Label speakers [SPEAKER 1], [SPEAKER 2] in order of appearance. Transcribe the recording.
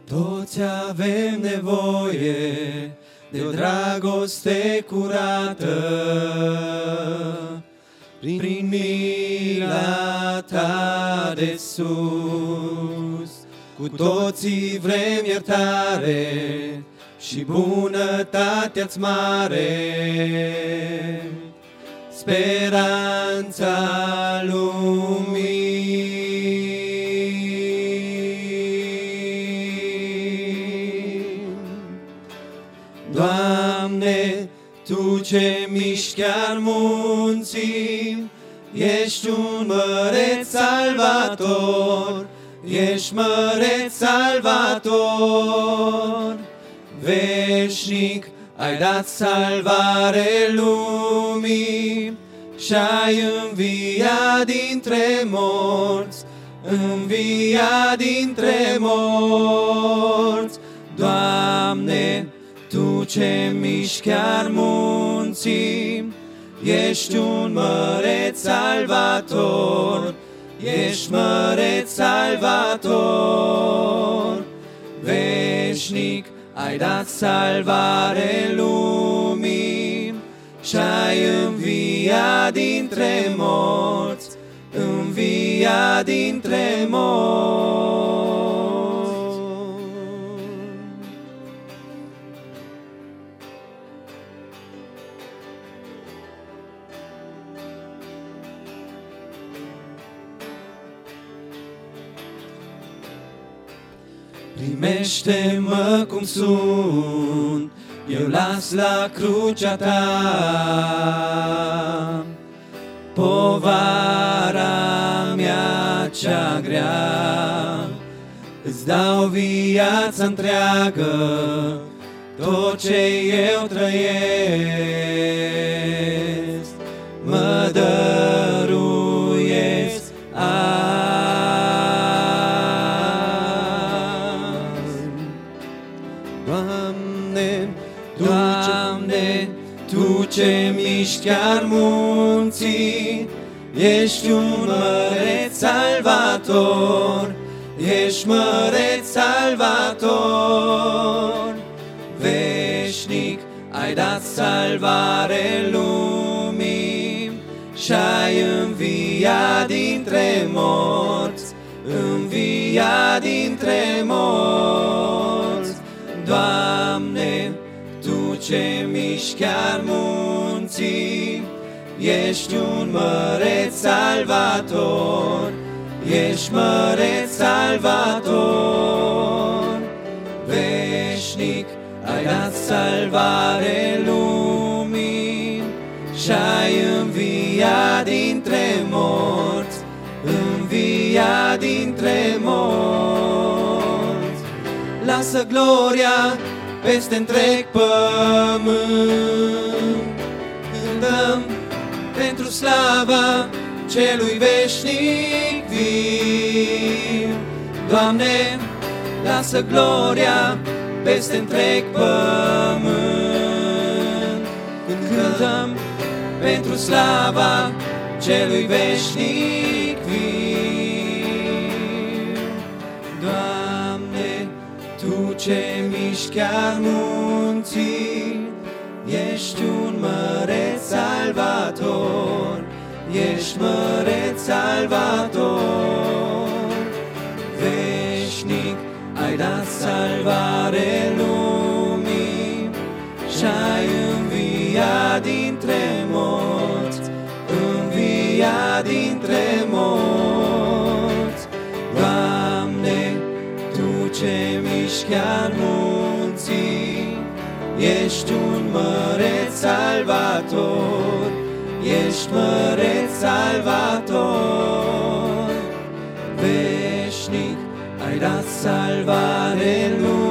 [SPEAKER 1] Toți avem nevoie de o dragoste curată, prin mila ta de sus. Cu toții vrem iertare și bunătatea-ți mare, speranța lumii. Doamne, Tu ce miști chiar munții, ești un măreț salvator, ești măreț salvator. Veșnic ai dat salvare lumii și-ai înviat dintre morți, înviat dintre morți. Doamne, Tu ce miști chiar munții, ești un măreț salvator, ești măreț salvator. Veșnic ai dat salvare lumii și-ai înviat dintre morți, înviat dintre morți. Primește-mă cum sunt, eu las la crucea Ta povara mea cea grea. Îți dau viața întreagă, tot ce eu trăiesc, mă dăruiesc azi. Doamne, Doamne, Tu ce miști chiar munții, ești un măreț salvator, ești măreț salvator. Veșnic ai dat salvare lumii și-ai înviat dintre morți, înviat dintre morți. Doamne, Tu ce miști chiar munții, ești un măreț salvator, ești măreț salvator. Veșnic ai dat salvare lumii și-ai înviat dintre morți, înviat dintre morți. Lasă gloria peste întreg pământ, cântăm pentru slava celui veșnic viu. Doamne, lasă gloria peste întreg pământ, când cântăm pentru slava celui veșnic viu. Doamne, Tu ce miști chiar munții, ești un măreț salvator, ești măreț salvator. Veșnic ai dat salvare lumii și-ai înviat dintre morți, înviat dintre morți. Doamne, Tu ce miști chiar munții, ești un măreț salvator, ești măreț salvator. Veșnic ai dat salvare lumii